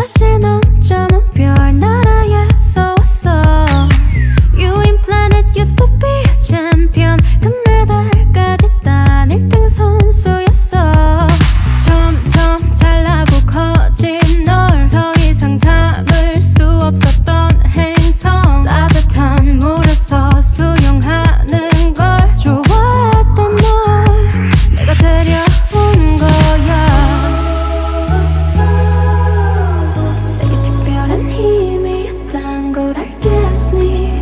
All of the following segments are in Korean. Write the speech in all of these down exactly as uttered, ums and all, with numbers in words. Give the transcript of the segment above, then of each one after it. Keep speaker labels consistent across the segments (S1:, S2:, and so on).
S1: 사실 넌 점은 별나라에서 왔어. You in planet used to be a champion. 금메달까지 딴 일 등 선수였어. 점점 잘나고 커진 널 더 이상 담을 수 없었던 행성. 따뜻한 물에서 수영하는 걸 좋아했던 널 내가 데려온 거야. 내게 특별한 힘이 있단 걸 알겠으니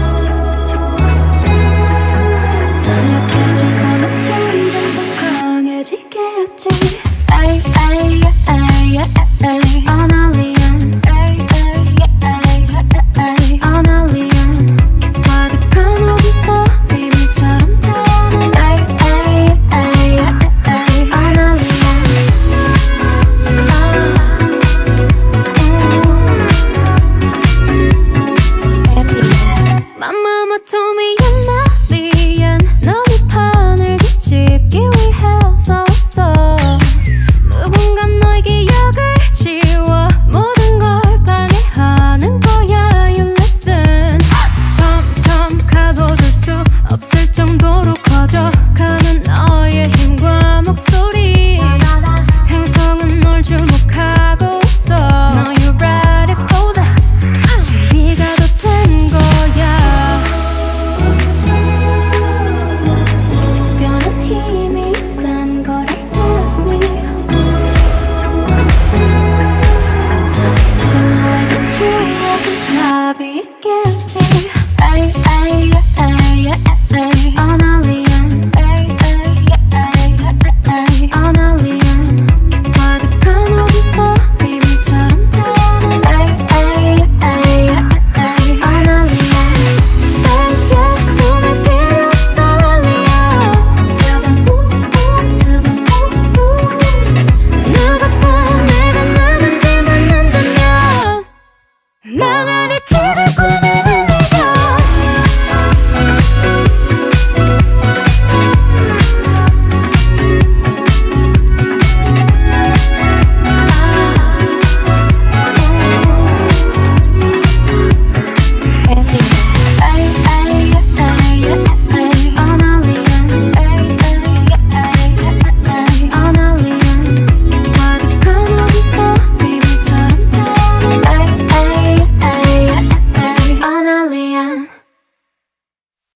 S1: 난 약해지고 넌 점점 더 강해지겠지. 에이 에이 에이 에이 an alien. 에이 에이 에이 에이 an alien. 가득한 어둠 속 비밀처럼 태어난 에이 에이 에이 에이 an alien. My mama told me